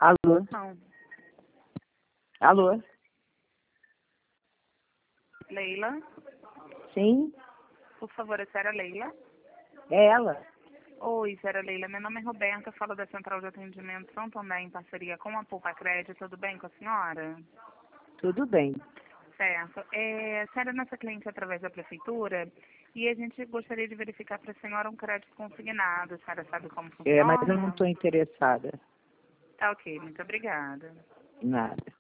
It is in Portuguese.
Alô? Não. Alô? Leila? Sim? Por favor, a senhora Leila? É ela? Oi, senhora Leila. Meu nome é Roberta, falo da Central de Atendimento São Tomé, em parceria com a Poupa Crédito. Tudo bem com a senhora? Tudo bem. Certo. A senhora é nossa cliente através da prefeitura e a gente gostaria de verificar para a senhora um crédito consignado. A senhora sabe como Mas eu não funciona? estou interessada. Tá ok, muito obrigada. Nada.